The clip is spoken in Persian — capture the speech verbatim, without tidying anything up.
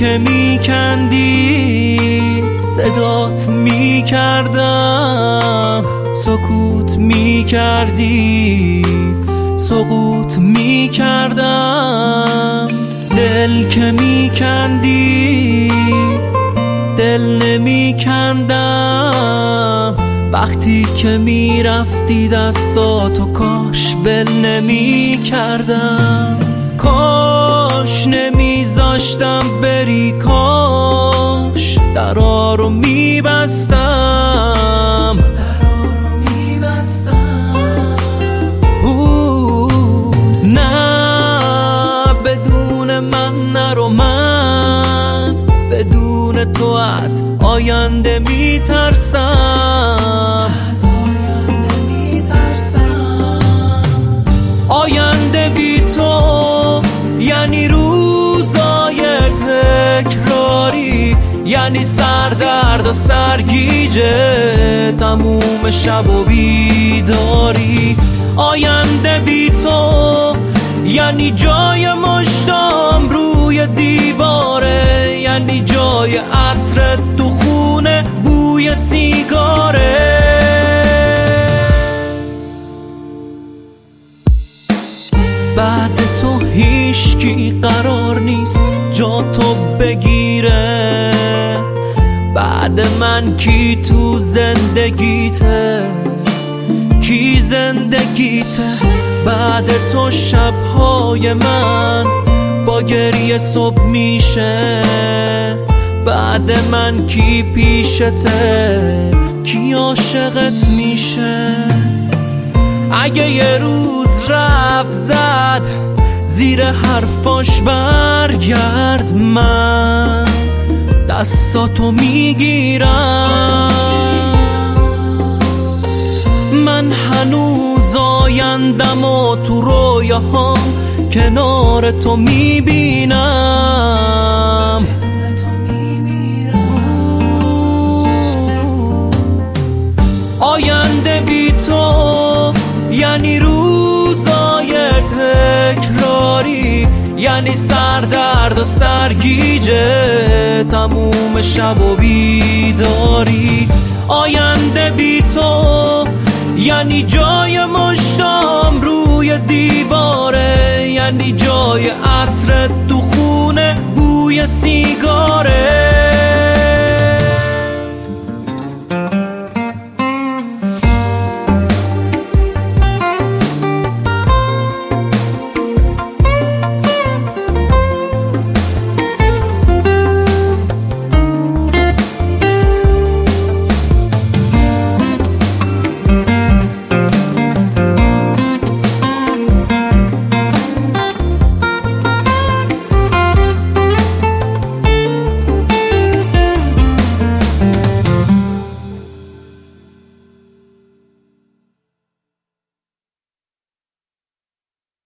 که میکندی صدات میکردم، سکوت میکردی سقوط میکردم. دل که میکندی دل نمیکندم، وقتی که میرفتی دستاتو کاش ول نمیکردم. کاش نمیذاشتم بری، کاش درا رو میبستم نه بدون من نرو، من بدون تو از آینده میترسم. آینده بی تو یعنی روزای تکراری، یعنی سردرد و سرگیجه تموم شب و بیداری. آینده بی تو یعنی جای مشتام روی دیواره، یعنی جای عطر تو خونه بوی سیگاره. بعد تو هیچکی قرار نیست جا تو بگیره، بعد من کی تو زندگیته، کی زندگیته. بعد تو شبهای من با گریه صبح میشه، بعد من کی پیشته، کی عاشقت میشه. اگه یه روز رفت زد زیر حرفاش برگرد، من دستاتو میگیرم. من هنوز آیندم و تو رویاهام کنار تو میبینم. آینده بی تو یعنی روزای تکراری، یعنی سردرد و سرگیجه تموم شب و بیداری. آینده بی تو یعنی جای مشتام روی دیواره، یعنی جای عطر تو خونه بوی سیگار.